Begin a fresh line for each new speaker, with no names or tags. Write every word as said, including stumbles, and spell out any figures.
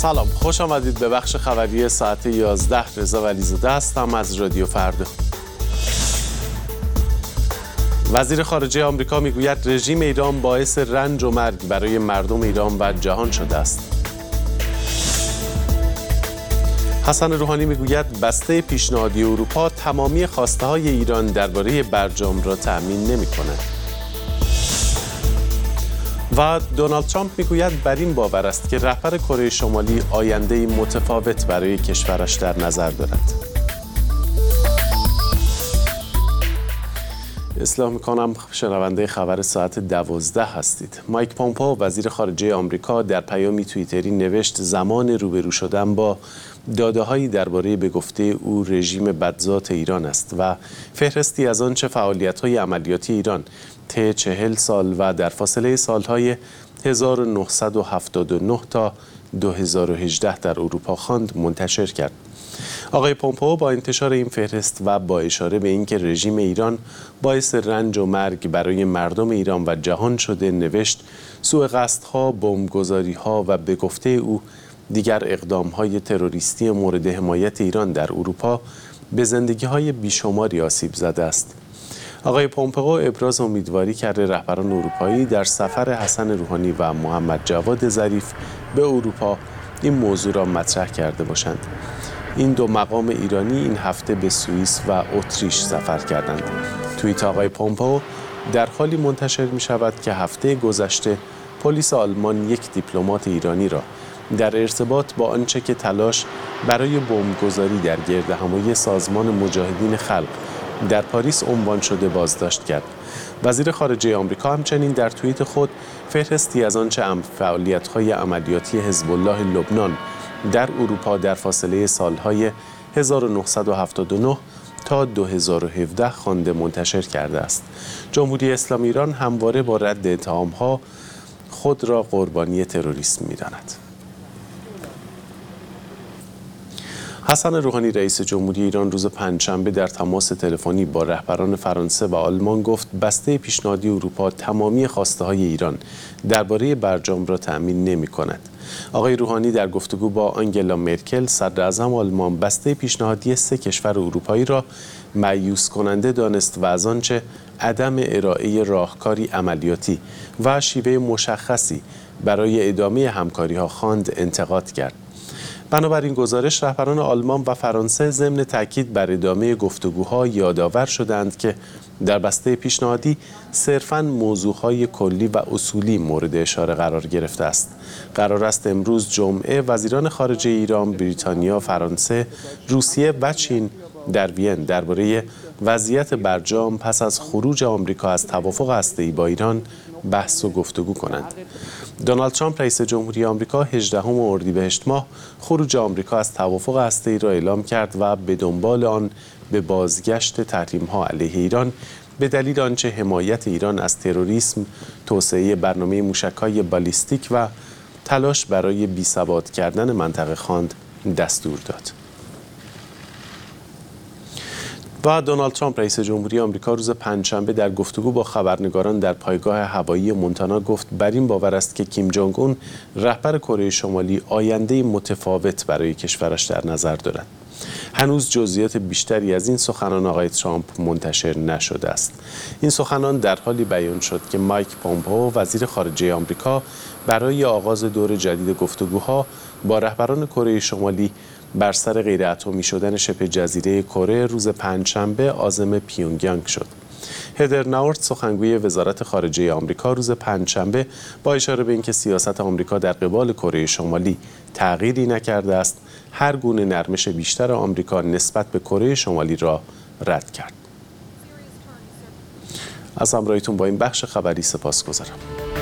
سلام، خوش آمدید به بخش خبری ساعت یازده. رضا ولیزاده هستم از رادیو فردا. وزیر خارجه آمریکا میگوید رژیم ایران باعث رنج و مرگ برای مردم ایران و جهان شده است. حسن روحانی میگوید بسته پیشنهادی اروپا تمامی خواسته های ایران درباره برجام را تأمین نمی کند. و دونالد ترامپ میگوید بر این باور است که رهبر کره شمالی آینده‌ای متفاوت برای کشورش در نظر دارد. اصلاح میکنم شنونده خبر ساعت دوازده هستید. مایک پومپئو وزیر خارجه آمریکا در پیامی توییتری نوشت زمان روبرو شدن با داده‌هایی درباره به گفته او رژیم بدذات ایران است و فهرستی از آنچه فعالیت‌های عملیاتی ایران طی چهل سال و در فاصله سالهای هزار و نهصد و هفتاد و نه تا دو هزار و هجده در اروپا خواند منتشر کرد. آقای پومپئو با انتشار این فهرست و با اشاره به اینکه رژیم ایران باعث رنج و مرگ برای مردم ایران و جهان شده نوشت سوء قصدها، بمبگذاری‌ها و به گفته او دیگر اقدام‌های تروریستی مورد حمایت ایران در اروپا به زندگی‌های بیشماری آسیب زده است. آقای پومپئو ابراز امیدواری کرده رهبران اروپایی در سفر حسن روحانی و محمد جواد ظریف به اروپا این موضوع را مطرح کرده باشند. این دو مقام ایرانی این هفته به سوئیس و اتریش سفر کردند. توییت آقای پومپئو در حالی منتشر می شود که هفته گذشته پلیس آلمان یک دیپلمات ایرانی را در ارتباط با آنچه که تلاش برای بمبگذاری در گردهمایی سازمان مجاهدین خلق در پاریس عنوان شده بازداشت کرد. وزیر خارجه آمریکا همچنین در توییت خود فهرستی از آنچه فعالیت‌های عملیاتی حزب الله لبنان در اروپا در فاصله سالهای هزار و نهصد و هفتاد و نه تا دو هزار و هفده خوانده منتشر کرده است. جمهوری اسلامی ایران همواره با رد اتهام‌ها خود را قربانی تروریسم می‌داند. حسن روحانی رئیس جمهوری ایران روز پنجشنبه در تماس تلفنی با رهبران فرانسه و آلمان گفت بسته پیشنهادی اروپا تمامی خواسته‌های ایران درباره برجام را تأمین نمی‌کند. آقای روحانی در گفتگو با آنگلا مرکل صدراعظم آلمان بسته پیشنهادی سه کشور اروپایی را مایوس کننده دانست و از آنچه عدم ارائه راهکاری عملیاتی و شیوه مشخصی برای ادامه همکاری‌ها خواند انتقاد کرد. بنابراین گزارش رهبران آلمان و فرانسه ضمن تاکید بر ادامه گفتگوها یادآور شدند که در بسته پیشنهادی صرفاً موضوعهای کلی و اصولی مورد اشاره قرار گرفته است. قرار است امروز جمعه وزیران خارجه ایران، بریتانیا، فرانسه، روسیه و چین در وین درباره وضعیت برجام پس از خروج آمریکا از توافق هسته‌ای با ایران بحث و گفتگو کنند. دونالد ترامپ رئیس جمهوری آمریکا هجدهم اردیبهشت ماه خروج آمریکا از توافق هسته‌ای را اعلام کرد و به دنبال آن به بازگشت تحریم‌ها علیه ایران به دلیل آنچه حمایت ایران از تروریسم، توسعه برنامه موشک‌های بالیستیک و تلاش برای بی‌ثبات کردن منطقه خواند دستور داد. و دونالد ترامپ رئیس جمهوری آمریکا روز پنجشنبه در گفتگو با خبرنگاران در پایگاه هوایی مونتانا گفت بر این باور است که کیم جونگ اون رهبر کره شمالی آینده‌ای متفاوت برای کشورش در نظر دارد. هنوز جزئیات بیشتری از این سخنان آقای ترامپ منتشر نشده است. این سخنان در حالی بیان شد که مایک پومپئو وزیر خارجه آمریکا برای آغاز دور جدید گفتگوها با رهبران کره شمالی بر سر غیر اتمی شدن شبه جزیره کره روز پنجشنبه عازم پیونگیانگ شد. هدر ناورت سخنگوی وزارت خارجه آمریکا روز پنجشنبه با اشاره به اینکه سیاست آمریکا در قبال کره شمالی تغییری نکرده است، هر گونه نرمش بیشتر آمریکا نسبت به کره شمالی را رد کرد. از همراهیتون با این بخش خبری سپاسگزارم.